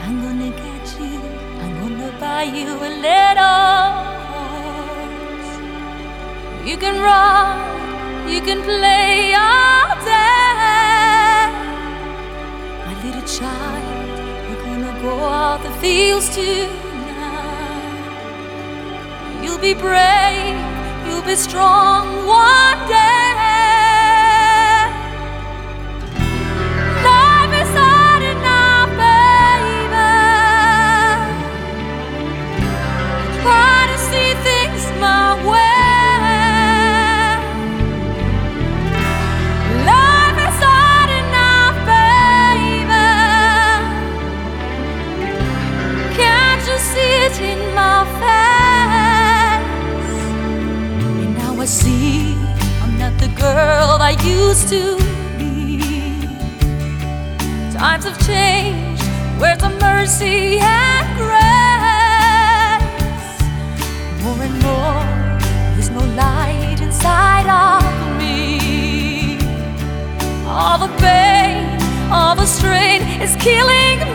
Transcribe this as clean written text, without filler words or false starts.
I'm gonna get you, I'm gonna buy you a little horse. You can run, you can play all day. My little child, we're gonna go out the fields tonight. You'll be brave, you'll be strong one day. In my face, and now I see I'm not the girl I used to be. Times have changed, where's the mercy and grace? More and more, there's no light inside of me. All the pain, all the strain is killing me.